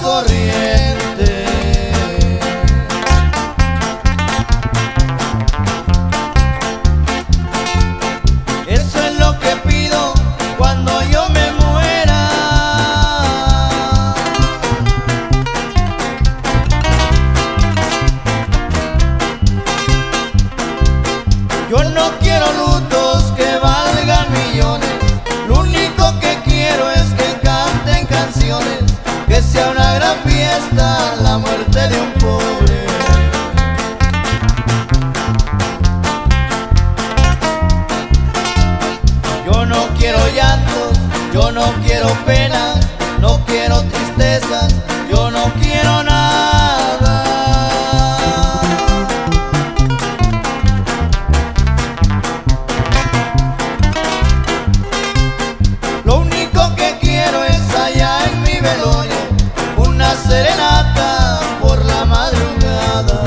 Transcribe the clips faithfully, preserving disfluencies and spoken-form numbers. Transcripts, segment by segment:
corriente. Eso es lo que pido cuando yo me muera. Yo no quiero lutos que valgan millones. Lo único que quiero es que canten canciones, que sea una gran fiesta la muerte de un pobre. Yo no quiero llantos, yo no quiero penas, no quiero tristezas, yo no quiero nada. Lo único que quiero es allá en mi velorio una serenata por la madrugada.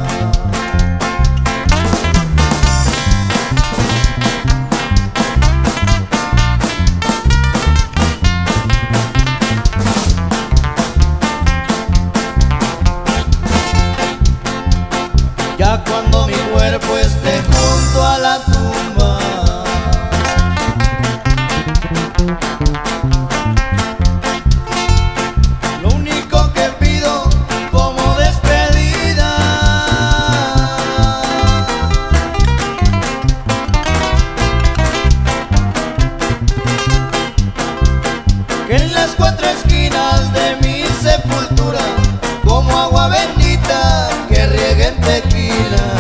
Ya cuando mi cuerpo esté junto a la tumba, lo único que pido como despedida, que en las cuatro esquinas de mi sepultura, como agua bendita, que rieguen tequila.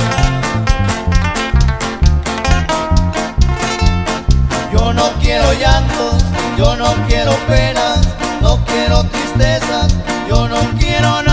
Yo no quiero llantos, yo no quiero penas, no quiero tristezas, yo no quiero nada.